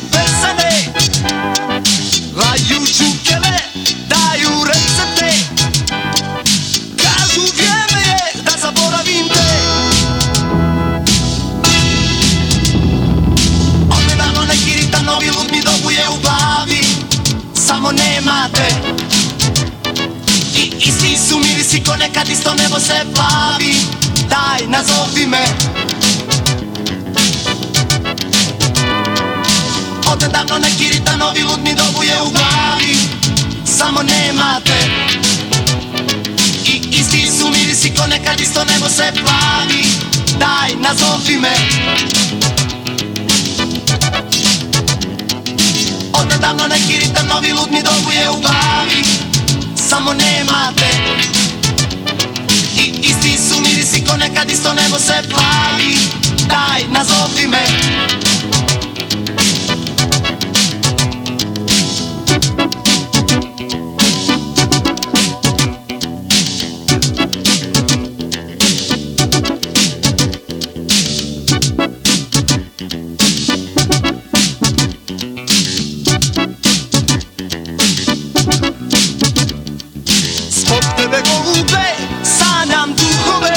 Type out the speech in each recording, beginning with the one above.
pesane, laju čukele, daju recepte. Kažu vrijeme je da zaboravim te. Odnedavno neki ritam novi lud mi dobuje u glavi. Samo nemate. I isti su mirisi ko nekad, isto nebo se plavi. Daj, nazovi me. Odnedavno neki ritam novi lud mi dobuje u glavi. Samo nemate. I isti su mirisi ko nekad, isto nebo se plavi. Daj, nazovi me. Odnedavno neki ritam novi lud mi dobuje u glavi. Samo nemate. I isti su mirisi ko nekad, isto nebo se plavi. Daj, nazovi me. Zbog tebe golube, sanjam duhove.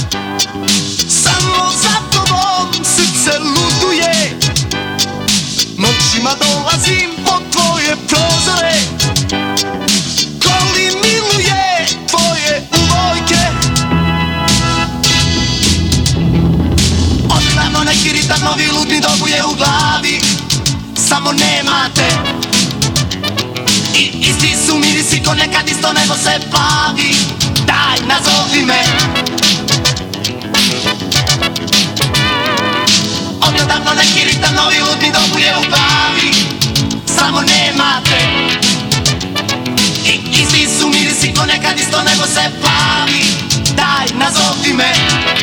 Samo za tobom srce luduje. Noćima dolazim pod tvoje prozore. Koli miluje tvoje uvojke. Odnedavno neki ritam novi lud mi dobuje u glavi. Samo nemate. I isti su mirisi ko nekad, isto nebo se plavi. Daj, nazovi me. Odnedavno neki ritam novi lud mi dobuje u glavi. Samo nemate. I isti su mirisi ko nekad, isto nebo se plavi. Daj, nazovi me.